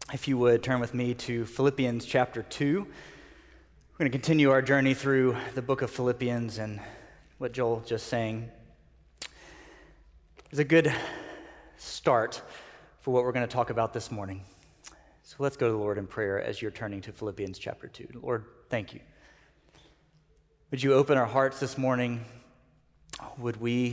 If you would turn with me to Philippians chapter 2. We're going to continue our journey through the book of Philippians, and what Joel just sang is a good start for what we're going to talk about this morning. So let's go to the Lord in prayer as you're turning to Philippians chapter 2. Lord, thank you. Would you open our hearts this morning? Would we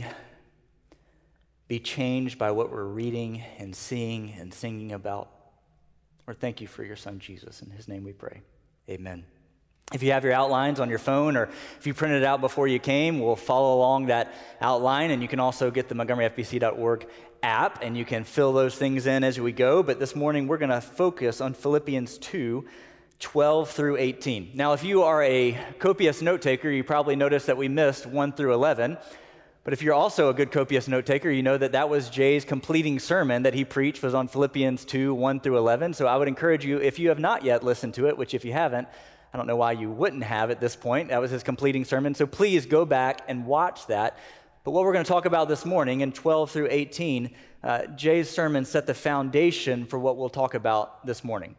be changed by what we're reading and seeing and singing about? Lord, thank you for your son, Jesus. In his name we pray. Amen. If you have your outlines on your phone, or if you printed it out before you came, we'll follow along that outline, and you can also get the MontgomeryFBC.org app, and you can fill those things in as we go. But this morning, we're going to focus on Philippians 2, 12 through 18. Now, if you are a copious note taker, you probably noticed that we missed 1 through 11. But if you're also a good copious note taker, you know that that was Jay's completing sermon that he preached was on Philippians 2, 1 through 11. So I would encourage you, if you have not yet listened to it, which if you haven't, I don't know why you wouldn't have at this point. That was his completing sermon. So please go back and watch that. But what we're going to talk about this morning in 12 through 18, Jay's sermon set the foundation for what we'll talk about this morning,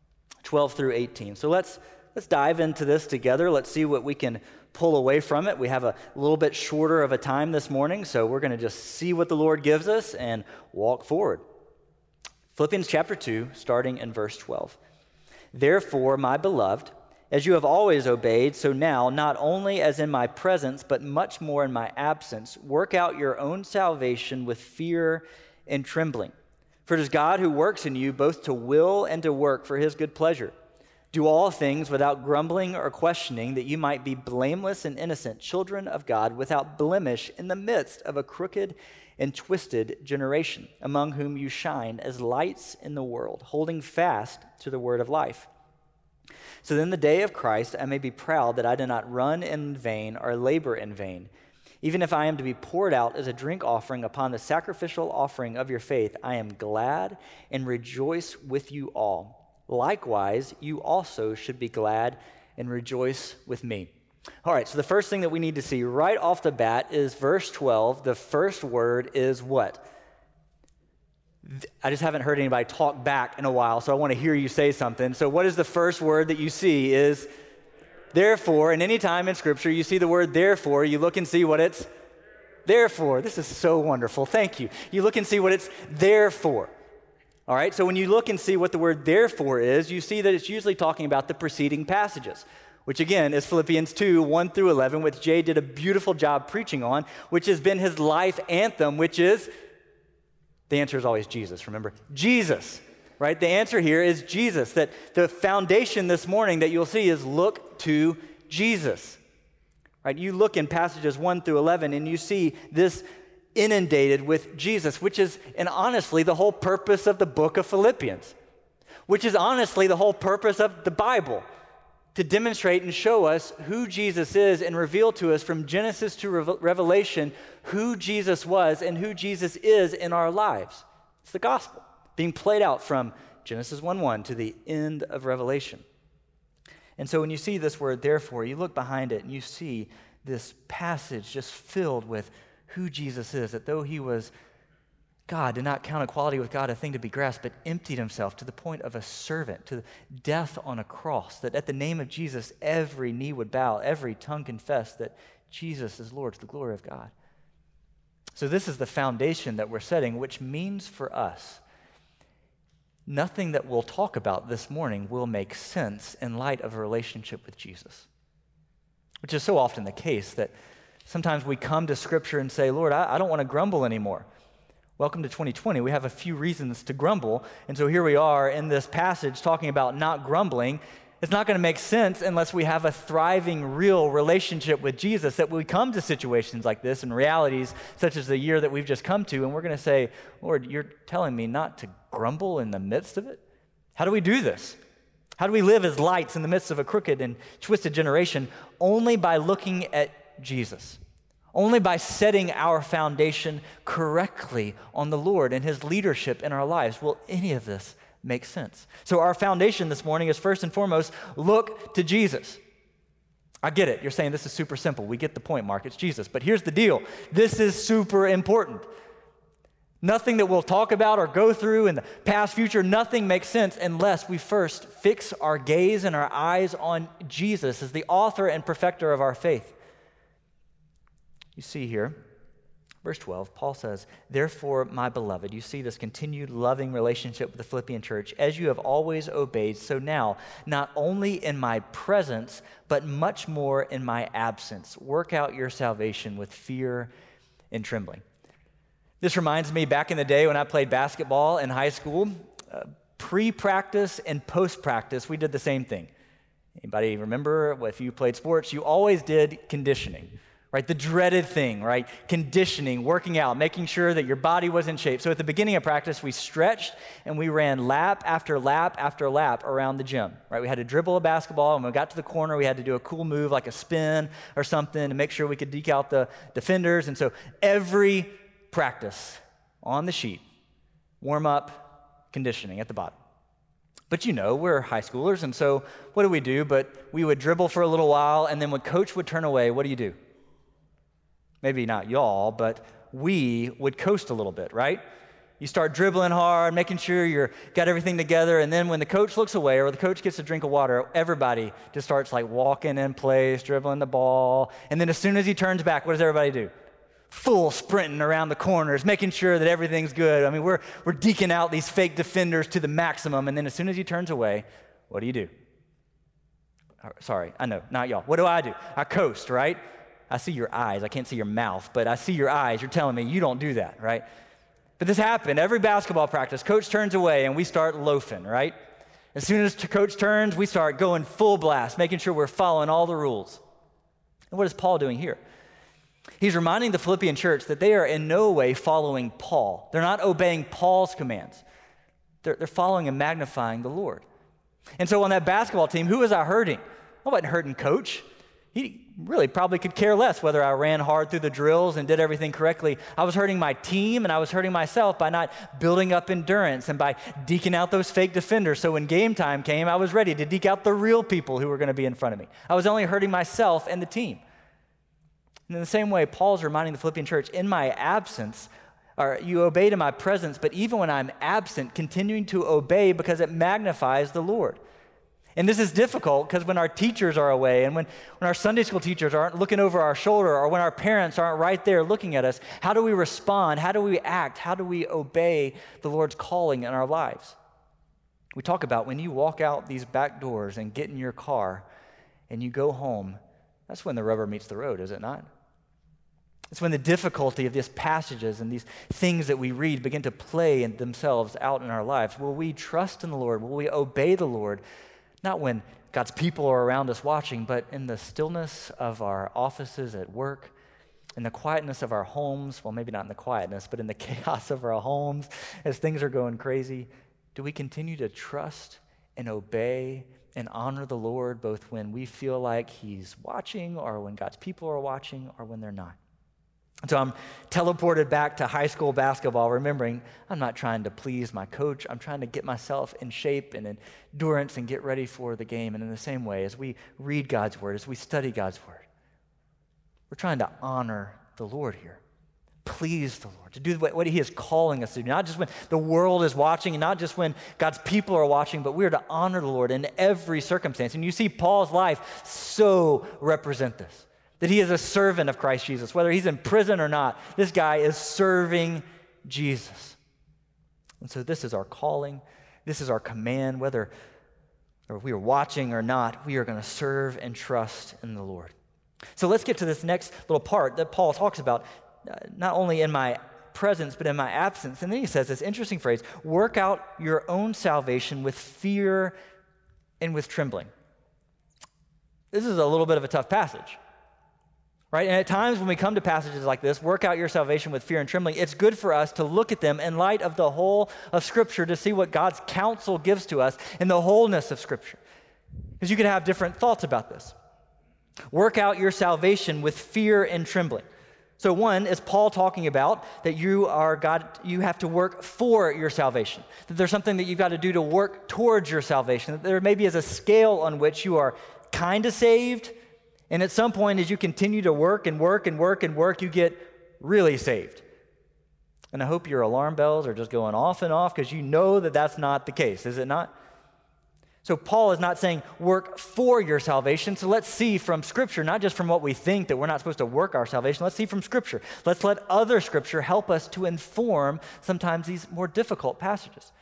12 through 18. So let's dive into this together. Let's see what we can pull away from it. We have a little bit shorter of a time this morning, so we're going to just see what the Lord gives us and walk forward. Philippians chapter 2, starting in verse 12. Therefore, my beloved, as you have always obeyed, so now, not only as in my presence, but much more in my absence, work out your own salvation with fear and trembling. For it is God who works in you both to will and to work for his good pleasure. Do all things without grumbling or questioning, that you might be blameless and innocent, children of God, without blemish in the midst of a crooked and twisted generation, among whom you shine as lights in the world, holding fast to the word of life. So then the day of Christ I may be proud that I did not run in vain or labor in vain. Even if I am to be poured out as a drink offering upon the sacrificial offering of your faith, I am glad and rejoice with you all. Likewise, you also should be glad and rejoice with me. All right, so the first thing that we need to see right off the bat is verse 12. The first word is what? I just haven't heard anybody talk back in a while, so I want to hear you say something. So what is the first word that you see is therefore, and any time in Scripture you see the word therefore, you look and see what it's there for. This is so wonderful. Thank you. You look and see what it's there for. All right, so when you look and see what the word therefore is, you see that it's usually talking about the preceding passages, which again is Philippians 2, 1 through 11, which Jay did a beautiful job preaching on, which has been his life anthem, which is, the answer is always Jesus, remember? Jesus, right? The answer here is Jesus, that the foundation this morning that you'll see is look to Jesus, right? You look in passages 1 through 11 and you see this inundated with Jesus, which is, and honestly, the whole purpose of the book of Philippians, which is honestly the whole purpose of the Bible, to demonstrate and show us who Jesus is and reveal to us from Genesis to Revelation who Jesus was and who Jesus is in our lives. It's the gospel being played out from Genesis 1:1 to the end of Revelation. And so when you see this word therefore, you look behind it and you see this passage just filled with who Jesus is, that though he was God, did not count equality with God a thing to be grasped, but emptied himself to the point of a servant, to death on a cross, that at the name of Jesus, every knee would bow, every tongue confess that Jesus is Lord to the glory of God. So this is the foundation that we're setting, which means for us, nothing that we'll talk about this morning will make sense in light of a relationship with Jesus, which is so often the case that sometimes we come to Scripture and say, Lord, I don't want to grumble anymore. Welcome to 2020. We have a few reasons to grumble. And so here we are in this passage talking about not grumbling. It's not going to make sense unless we have a thriving, real relationship with Jesus, that we come to situations like this and realities such as the year that we've just come to, and we're going to say, Lord, you're telling me not to grumble in the midst of it? How do we do this? How do we live as lights in the midst of a crooked and twisted generation? Only by looking at Jesus. Only by setting our foundation correctly on the Lord and his leadership in our lives will any of this make sense. So our foundation this morning is first and foremost, look to Jesus. I get it. You're saying this is super simple. We get the point, Mark. It's Jesus. But here's the deal. This is super important. Nothing that we'll talk about or go through in the past, future, nothing makes sense unless we first fix our gaze and our eyes on Jesus as the author and perfecter of our faith. You see here, verse 12, Paul says, "Therefore, my beloved," you see this continued loving relationship with the Philippian church, "as you have always obeyed, so now, not only in my presence, but much more in my absence, work out your salvation with fear and trembling." This reminds me back in the day when I played basketball in high school, pre-practice and post-practice, we did the same thing. Anybody remember if you played sports? You always did conditioning, right? The dreaded thing, right? Conditioning, working out, making sure that your body was in shape. So at the beginning of practice, we stretched and we ran lap after lap after lap around the gym, right? We had to dribble a basketball, and when we got to the corner, we had to do a cool move like a spin or something to make sure we could deke out the defenders. And so every practice on the sheet, warm up, conditioning at the bottom. But we're high schoolers, and so what do we do? But we would dribble for a little while, and then when coach would turn away, what do? Maybe not y'all, but we would coast a little bit, right? You start dribbling hard, making sure you're got everything together, and then when the coach looks away or the coach gets a drink of water, everybody just starts like walking in place, dribbling the ball, and then as soon as he turns back, what does everybody do? Full sprinting around the corners, making sure that everything's good. I mean, we're deking out these fake defenders to the maximum, and then as soon as he turns away, what do? Sorry, I know, not y'all. What do? I coast, right? I see your eyes. I can't see your mouth, but I see your eyes. You're telling me you don't do that, right? But this happened every basketball practice. Coach turns away, and we start loafing, right? As soon as coach turns, we start going full blast, making sure we're following all the rules. And what is Paul doing here? He's reminding the Philippian church that they are in no way following Paul. They're not obeying Paul's commands. They're following and magnifying the Lord. And so on that basketball team, who was I hurting? I wasn't hurting coach. He really probably could care less whether I ran hard through the drills and did everything correctly. I was hurting my team, and I was hurting myself by not building up endurance and by deking out those fake defenders. So when game time came, I was ready to deke out the real people who were going to be in front of me. I was only hurting myself and the team. And in the same way, Paul's reminding the Philippian church, in my absence, or you obeyed in my presence, but even when I'm absent, continuing to obey because it magnifies the Lord. And this is difficult because when our teachers are away and when our Sunday school teachers aren't looking over our shoulder or when our parents aren't right there looking at us, how do we respond? How do we act? How do we obey the Lord's calling in our lives? We talk about when you walk out these back doors and get in your car and you go home, that's when the rubber meets the road, is it not? It's when the difficulty of these passages and these things that we read begin to play themselves out in our lives. Will we trust in the Lord? Will we obey the Lord? Not when God's people are around us watching, but in the stillness of our offices at work, in the quietness of our homes, well, maybe not in the quietness, but in the chaos of our homes as things are going crazy. Do we continue to trust and obey and honor the Lord both when we feel like He's watching or when God's people are watching or when they're not? So I'm teleported back to high school basketball, remembering I'm not trying to please my coach. I'm trying to get myself in shape and endurance and get ready for the game. And in the same way, as we read God's word, as we study God's word, we're trying to honor the Lord here, please the Lord, to do what He is calling us to do, not just when the world is watching and not just when God's people are watching, but we are to honor the Lord in every circumstance. And you see Paul's life so represent this. That he is a servant of Christ Jesus. Whether he's in prison or not, this guy is serving Jesus. And so this is our calling. This is our command. Whether we are watching or not, we are going to serve and trust in the Lord. So let's get to this next little part that Paul talks about, not only in my presence, but in my absence. And then he says this interesting phrase, work out your own salvation with fear and with trembling. This is a little bit of a tough passage. Right? And at times when we come to passages like this, work out your salvation with fear and trembling, it's good for us to look at them in light of the whole of Scripture to see what God's counsel gives to us in the wholeness of Scripture. Because you could have different thoughts about this. Work out your salvation with fear and trembling. So one is Paul talking about that you have to work for your salvation. That there's something that you've got to do to work towards your salvation. That there maybe is a scale on which you are kind of saved, and at some point, as you continue to work and work and work and work, you get really saved. And I hope your alarm bells are just going off and off because you know that that's not the case, is it not? So Paul is not saying work for your salvation. So let's see from Scripture, not just from what we think that we're not supposed to work our salvation. Let's see from Scripture. Let's let other Scripture help us to inform sometimes these more difficult passages.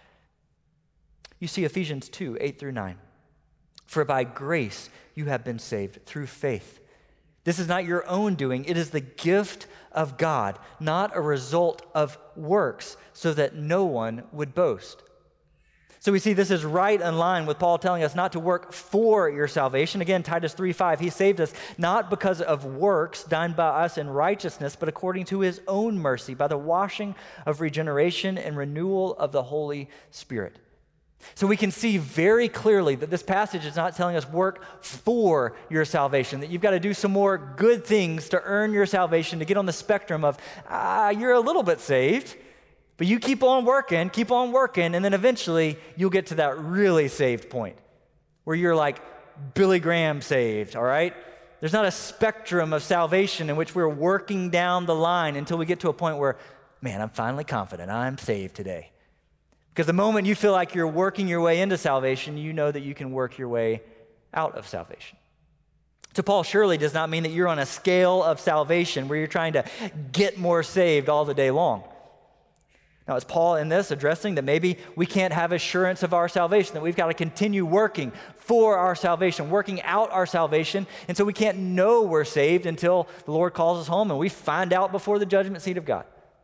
You see Ephesians 2, 8 through 9. For by grace you have been saved through faith. This is not your own doing. It is the gift of God, not a result of works, so that no one would boast. So we see this is right in line with Paul telling us not to work for your salvation. Again, Titus 3:5, he saved us not because of works done by us in righteousness, but according to his own mercy, by the washing of regeneration and renewal of the Holy Spirit. So we can see very clearly that this passage is not telling us work for your salvation, that you've got to do some more good things to earn your salvation, to get on the spectrum of, you're a little bit saved, but you keep on working, and then eventually you'll get to that really saved point where you're like Billy Graham saved, all right? There's not a spectrum of salvation in which we're working down the line until we get to a point where, man, I'm finally confident I'm saved today. Because the moment you feel like you're working your way into salvation, you know that you can work your way out of salvation. So Paul surely does not mean that you're on a scale of salvation where you're trying to get more saved all the day long. Now, is Paul in this addressing that maybe we can't have assurance of our salvation, that we've got to continue working for our salvation, working out our salvation, and so we can't know we're saved until the Lord calls us home and we find out before the judgment seat of God?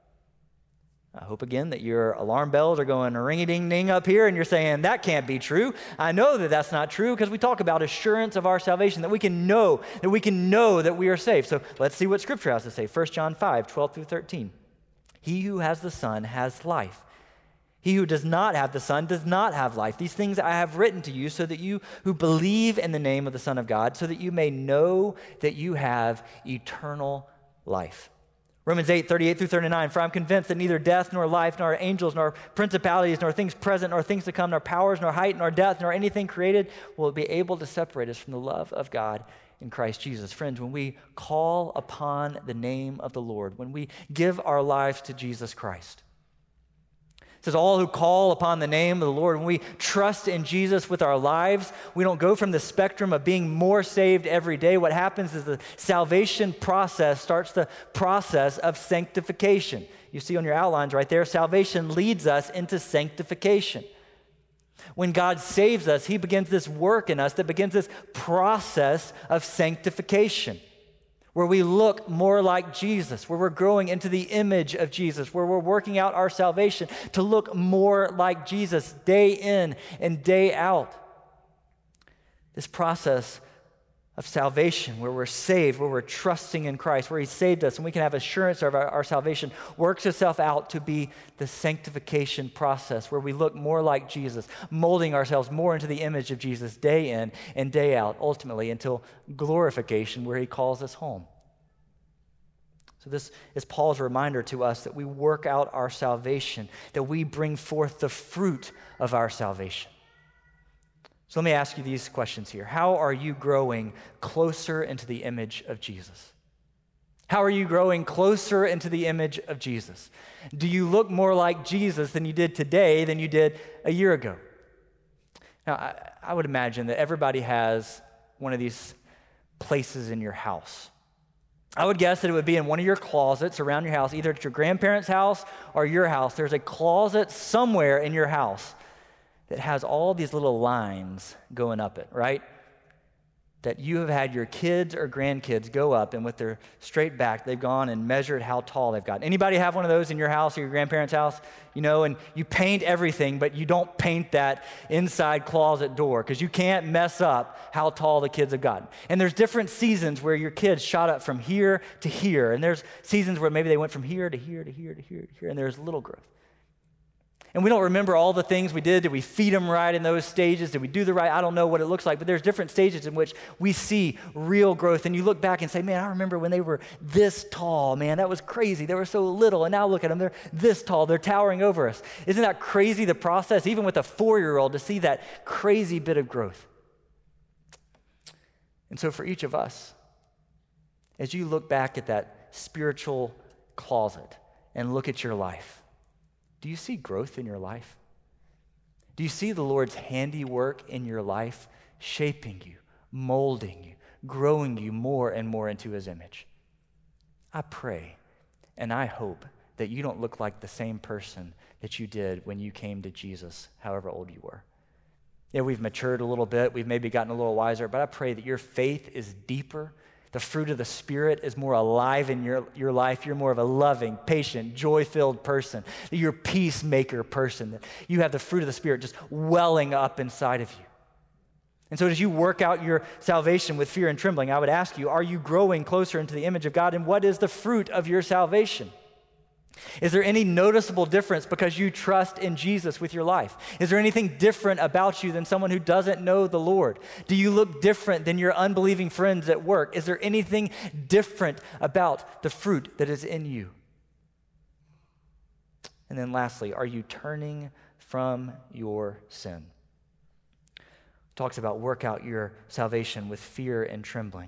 I hope again that your alarm bells are going ring-a-ding-ding up here and you're saying, that can't be true. I know that that's not true because we talk about assurance of our salvation, that we can know that we are saved. So let's see what Scripture has to say. 1 John 5, 12 through 13. He who has the Son has life. He who does not have the Son does not have life. These things I have written to you so that you who believe in the name of the Son of God, so that you may know that you have eternal life. Romans 8, 38 through 39, for I'm convinced that neither death, nor life, nor angels, nor principalities, nor things present, nor things to come, nor powers, nor height, nor depth, nor anything created will be able to separate us from the love of God in Christ Jesus. Friends, when we call upon the name of the Lord, when we give our lives to Jesus Christ, it says all who call upon the name of the Lord, when we trust in Jesus with our lives, we don't go from the spectrum of being more saved every day. What happens is the salvation process starts the process of sanctification. You see on your outlines right there, salvation leads us into sanctification. When God saves us, he begins this work in us that begins this process of sanctification, where we look more like Jesus, where we're growing into the image of Jesus, where we're working out our salvation to look more like Jesus day in and day out. This process of salvation, where we're saved, where we're trusting in Christ, where he saved us and we can have assurance of our salvation, works itself out to be the sanctification process, where we look more like Jesus, molding ourselves more into the image of Jesus day in and day out, ultimately until glorification, where he calls us home. So this is Paul's reminder to us that we work out our salvation, that we bring forth the fruit of our salvation. So let me ask you these questions here. How are you growing closer into the image of Jesus? How are you growing closer into the image of Jesus? Do you look more like Jesus than you did today than you did a year ago? Now, I would imagine that everybody has one of these places in your house. I would guess that it would be in one of your closets around your house, either at your grandparents' house or your house. There's a closet somewhere in your house that has all these little lines going up it, right? That you have had your kids or grandkids go up, and with their straight back, they've gone and measured how tall they've gotten. Anybody have one of those in your house or your grandparents' house? You know, and you paint everything, but you don't paint that inside closet door because you can't mess up how tall the kids have gotten. And there's different seasons where your kids shot up from here to here, and there's seasons where maybe they went from here to here to here to here to here, and there's little growth. And we don't remember all the things we did. Did we feed them right in those stages? Did we do the right? I don't know what it looks like, but there's different stages in which we see real growth. And you look back and say, man, I remember when they were this tall. Man, that was crazy. They were so little. And now look at them. They're this tall. They're towering over us. Isn't that crazy, the process, even with a 4-year-old, to see that crazy bit of growth? And so for each of us, as you look back at that spiritual closet, and look at your life, do you see growth in your life? Do you see the Lord's handiwork in your life, shaping you, molding you, growing you more and more into his image? I pray and I hope that you don't look like the same person that you did when you came to Jesus, however old you were. Yeah, we've matured a little bit, we've maybe gotten a little wiser, but I pray that your faith is deeper. The fruit of the Spirit is more alive in your life. You're more of a loving, patient, joy-filled person. That you're a peacemaker person. That you have the fruit of the Spirit just welling up inside of you. And so as you work out your salvation with fear and trembling, I would ask you, are you growing closer into the image of God? And what is the fruit of your salvation? Is there any noticeable difference because you trust in Jesus with your life? Is there anything different about you than someone who doesn't know the Lord? Do you look different than your unbelieving friends at work? Is there anything different about the fruit that is in you? And then lastly, are you turning from your sin? It talks about work out your salvation with fear and trembling.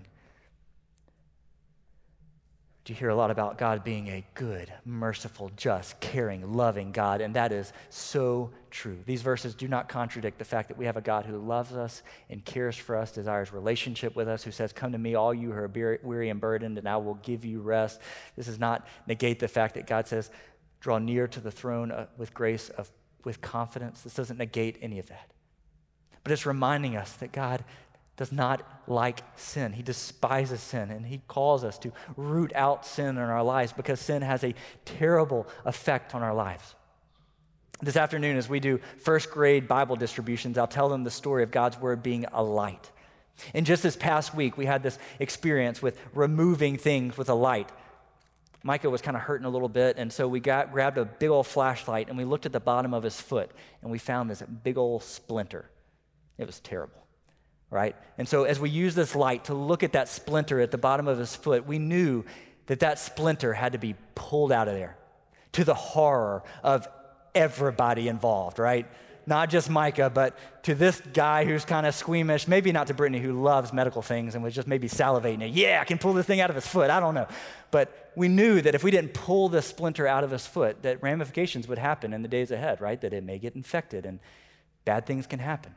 You hear a lot about God being a good, merciful, just, caring, loving God, and that is so true. These verses do not contradict the fact that we have a God who loves us and cares for us, desires relationship with us, who says, "Come to me, all you who are weary and burdened, and I will give you rest." This does not negate the fact that God says, "Draw near to the throne with grace, with confidence." This doesn't negate any of that. But it's reminding us that God does not like sin. He despises sin, and he calls us to root out sin in our lives because sin has a terrible effect on our lives. This afternoon, as we do first grade Bible distributions, I'll tell them the story of God's word being a light. And just this past week, we had this experience with removing things with a light. Micah was kind of hurting a little bit, and so we grabbed a big old flashlight, and we looked at the bottom of his foot, and we found this big old splinter. It was terrible. Right? And so as we used this light to look at that splinter at the bottom of his foot, we knew that that splinter had to be pulled out of there, to the horror of everybody involved, right? Not just Micah, but to this guy who's kind of squeamish, maybe not to Brittany, who loves medical things and was just maybe salivating. Yeah, I can pull this thing out of his foot. I don't know. But we knew that if we didn't pull this splinter out of his foot, that ramifications would happen in the days ahead, right? That it may get infected and bad things can happen.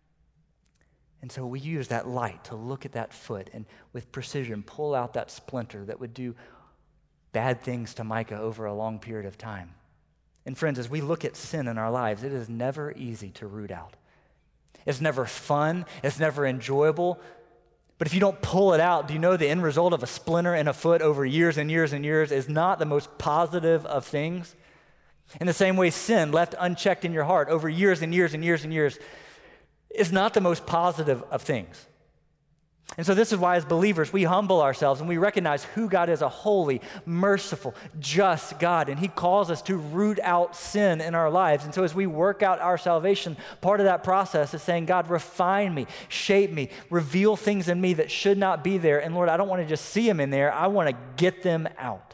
And so we use that light to look at that foot and with precision pull out that splinter that would do bad things to Micah over a long period of time. And friends, as we look at sin in our lives, it is never easy to root out. It's never fun. It's never enjoyable. But if you don't pull it out, do you know the end result of a splinter in a foot over years and years and years is not the most positive of things? In the same way, sin left unchecked in your heart over years and years and years and years is not the most positive of things. And so this is why as believers, we humble ourselves and we recognize who God is, a holy, merciful, just God. And he calls us to root out sin in our lives. And so as we work out our salvation, part of that process is saying, God, refine me, shape me, reveal things in me that should not be there. And Lord, I don't want to just see them in there. I want to get them out.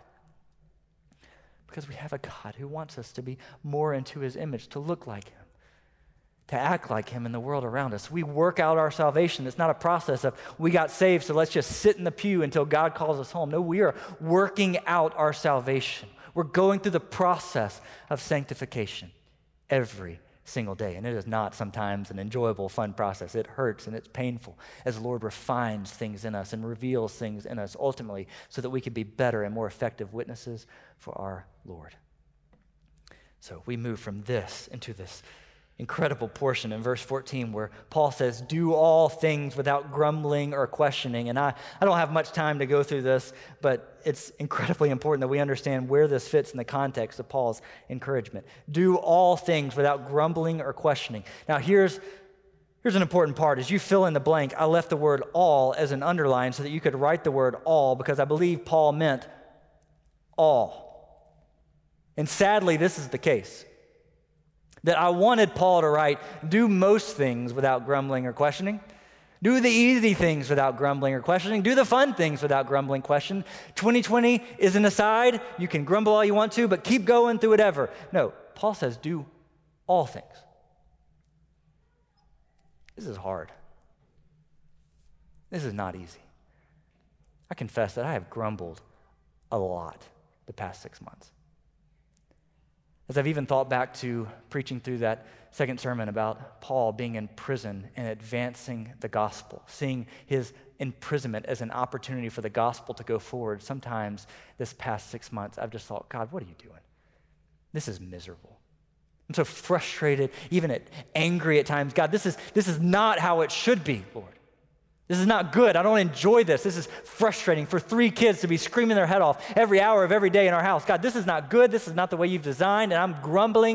Because we have a God who wants us to be more into his image, to look like him, to act like him in the world around us. We work out our salvation. It's not a process of we got saved, so let's just sit in the pew until God calls us home. No, we are working out our salvation. We're going through the process of sanctification every single day. And it is not sometimes an enjoyable, fun process. It hurts and it's painful as the Lord refines things in us and reveals things in us ultimately so that we can be better and more effective witnesses for our Lord. So we move from this into this incredible portion in verse 14 where Paul says, do all things without grumbling or questioning. And I don't have much time to go through this, but it's incredibly important that we understand where this fits in the context of Paul's encouragement. Do all things without grumbling or questioning. Now here's an important part. As you fill in the blank, I left the word all as an underline so that you could write the word all because I believe Paul meant all. And sadly, this is the case. That I wanted Paul to write, do most things without grumbling or questioning. Do the easy things without grumbling or questioning. Do the fun things without grumbling, question. 2020 is an aside. You can grumble all you want to, but keep going through whatever. No, Paul says do all things. This is hard. This is not easy. I confess that I have grumbled a lot the past 6 months. As I've even thought back to preaching through that second sermon about Paul being in prison and advancing the gospel, seeing his imprisonment as an opportunity for the gospel to go forward, sometimes this past 6 months, I've just thought, God, what are you doing? This is miserable. I'm so frustrated, even angry at times. God, this is not how it should be, Lord. This is not good. I don't enjoy this. This is frustrating for 3 kids to be screaming their head off every hour of every day in our house. God, this is not good. This is not the way you've designed. And I'm grumbling.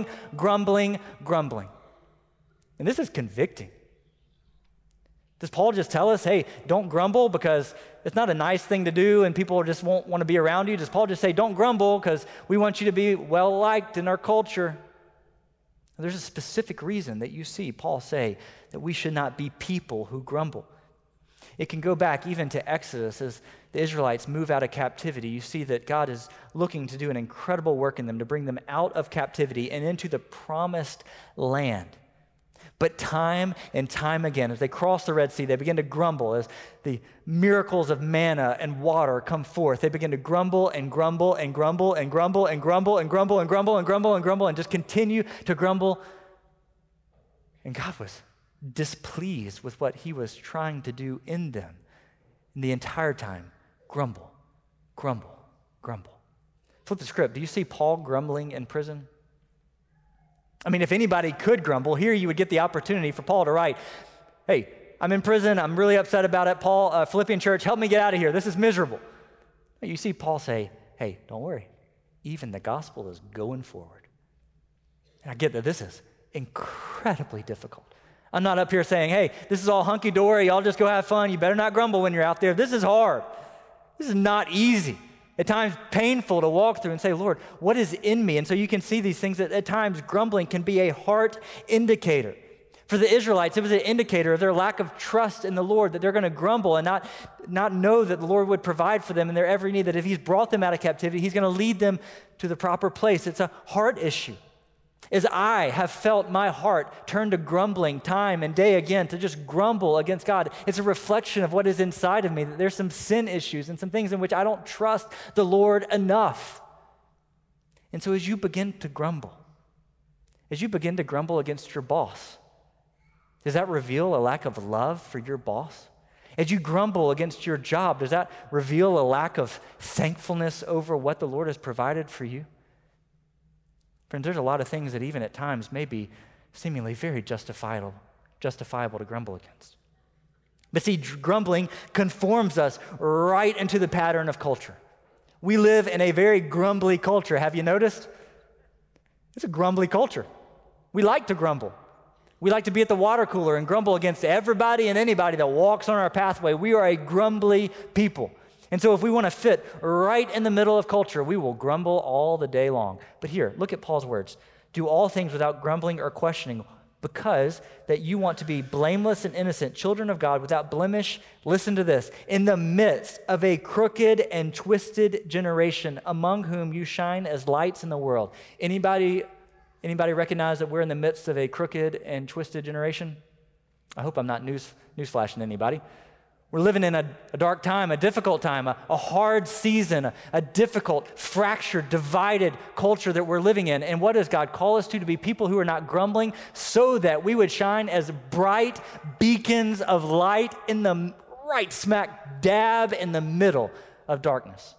And this is convicting. Does Paul just tell us, hey, don't grumble because it's not a nice thing to do and people just won't want to be around you? Does Paul just say, don't grumble because we want you to be well-liked in our culture? There's a specific reason that you see Paul say that we should not be people who grumble. It can go back even to Exodus as the Israelites move out of captivity. You see that God is looking to do an incredible work in them to bring them out of captivity and into the promised land. But time and time again, as they cross the Red Sea, they begin to grumble as the miracles of manna and water come forth. They begin to grumble and grumble and grumble and grumble and grumble and grumble and grumble and grumble and grumble and just continue to grumble. And God was displeased with what he was trying to do in them. And the entire time, grumble, grumble, grumble. Flip the script. Do you see Paul grumbling in prison? I mean, if anybody could grumble, here you would get the opportunity for Paul to write, hey, I'm in prison. I'm really upset about it. Paul, Philippian church, help me get out of here. This is miserable. You see Paul say, hey, don't worry. Even the gospel is going forward. And I get that this is incredibly difficult. I'm not up here saying, hey, this is all hunky-dory. Y'all just go have fun. You better not grumble when you're out there. This is hard. This is not easy. At times painful to walk through and say, Lord, what is in me? And so you can see these things that at times grumbling can be a heart indicator. For the Israelites, it was an indicator of their lack of trust in the Lord, that they're going to grumble and not know that the Lord would provide for them in their every need, that if he's brought them out of captivity, he's going to lead them to the proper place. It's a heart issue. As I have felt my heart turn to grumbling time and day again, to just grumble against God, it's a reflection of what is inside of me, that there's some sin issues and some things in which I don't trust the Lord enough. And so as you begin to grumble against your boss, does that reveal a lack of love for your boss? As you grumble against your job, does that reveal a lack of thankfulness over what the Lord has provided for you? Friends, there's a lot of things that even at times may be seemingly very justifiable to grumble against. But see, grumbling conforms us right into the pattern of culture. We live in a very grumbly culture. Have you noticed? It's a grumbly culture. We like to grumble. We like to be at the water cooler and grumble against everybody and anybody that walks on our pathway. We are a grumbly people. And so if we want to fit right in the middle of culture, we will grumble all the day long. But here, look at Paul's words. Do all things without grumbling or questioning, because that you want to be blameless and innocent, children of God without blemish. Listen to this. In the midst of a crooked and twisted generation, among whom you shine as lights in the world. Anybody recognize that we're in the midst of a crooked and twisted generation? I hope I'm not newsflashing anybody. We're living in a dark time, a difficult time, a hard season, a difficult, fractured, divided culture that we're living in. And what does God call us to be people who are not grumbling, so that we would shine as bright beacons of light in the right smack dab in the middle of darkness.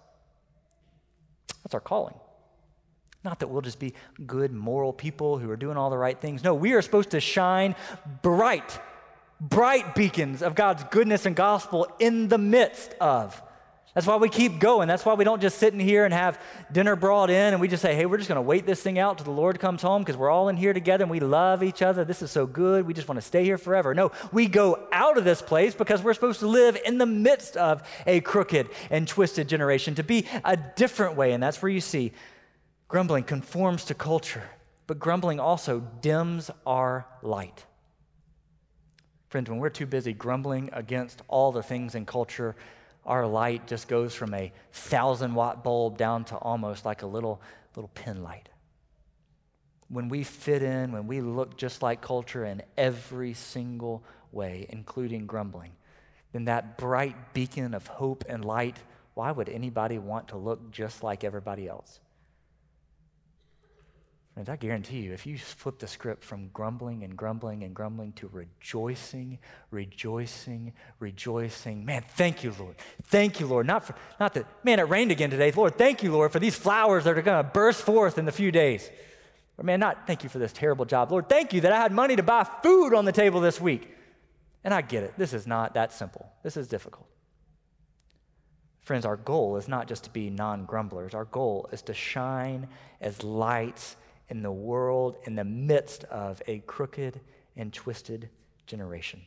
That's our calling. Not that we'll just be good, moral people who are doing all the right things. No, we are supposed to shine bright beacons of God's goodness and gospel in the midst of. That's why we keep going. That's why we don't just sit in here and have dinner brought in and we just say, hey, we're just going to wait this thing out till the Lord comes home because we're all in here together and we love each other. This is so good. We just want to stay here forever. No, we go out of this place because we're supposed to live in the midst of a crooked and twisted generation, to be a different way. And that's where you see grumbling conforms to culture, but grumbling also dims our light. Friends, when we're too busy grumbling against all the things in culture, our light just goes from a 1,000-watt bulb down to almost like a little pin light. When we fit in, when we look just like culture in every single way, including grumbling, then that bright beacon of hope and light, why would anybody want to look just like everybody else? Friends, I guarantee you, if you flip the script from grumbling and grumbling and grumbling to rejoicing, rejoicing, rejoicing, man, thank you, Lord. Thank you, Lord. Not that, man, it rained again today. Lord, thank you, Lord, for these flowers that are going to burst forth in a few days. Or man, not thank you for this terrible job. Lord, thank you that I had money to buy food on the table this week. And I get it. This is not that simple. This is difficult. Friends, our goal is not just to be non-grumblers. Our goal is to shine as lights in the world in the midst of a crooked and twisted generation.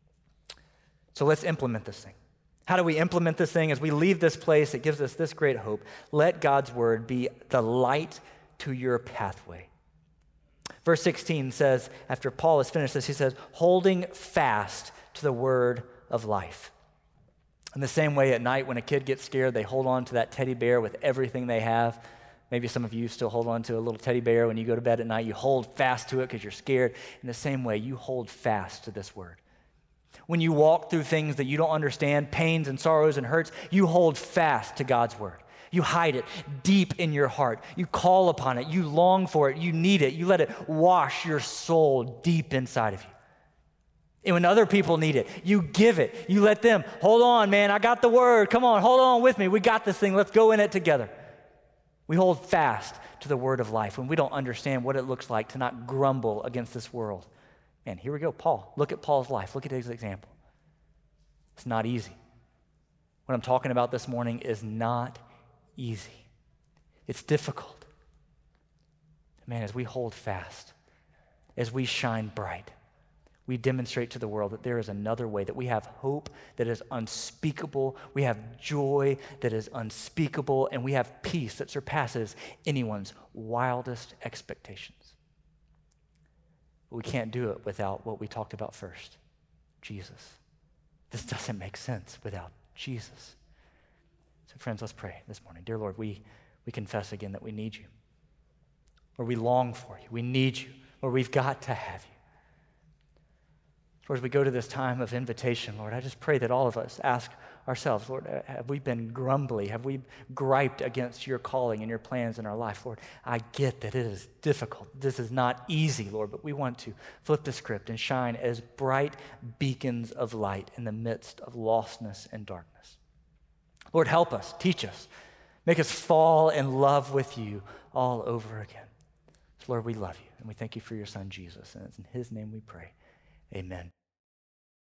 So let's implement this thing. How do we implement this thing? As we leave this place, it gives us this great hope. Let God's word be the light to your pathway. Verse 16 says, after Paul has finished this, he says, holding fast to the word of life. In the same way at night when a kid gets scared, they hold on to that teddy bear with everything they have. Maybe some of you still hold on to a little teddy bear when you go to bed at night. You hold fast to it because you're scared. In the same way, you hold fast to this word. When you walk through things that you don't understand, pains and sorrows and hurts, you hold fast to God's word. You hide it deep in your heart. You call upon it. You long for it. You need it. You let it wash your soul deep inside of you. And when other people need it, you give it. You let them, hold on, man, I got the word. Come on, hold on with me. We got this thing. Let's go in it together. We hold fast to the word of life when we don't understand what it looks like to not grumble against this world. And here we go, Paul. Look at Paul's life. Look at his example. It's not easy. What I'm talking about this morning is not easy. It's difficult. Man, as we hold fast, as we shine bright, we demonstrate to the world that there is another way, that we have hope that is unspeakable, we have joy that is unspeakable, and we have peace that surpasses anyone's wildest expectations. But we can't do it without what we talked about first, Jesus. This doesn't make sense without Jesus. So friends, let's pray this morning. Dear Lord, we confess again that we need you. Lord, we long for you. We need you. Lord, we've got to have you. Lord, as we go to this time of invitation, Lord, I just pray that all of us ask ourselves, Lord, have we been grumbly? Have we griped against your calling and your plans in our life? Lord, I get that it is difficult. This is not easy, Lord, but we want to flip the script and shine as bright beacons of light in the midst of lostness and darkness. Lord, help us, teach us, make us fall in love with you all over again. So Lord, we love you, and we thank you for your son, Jesus, and it's in his name we pray. Amen.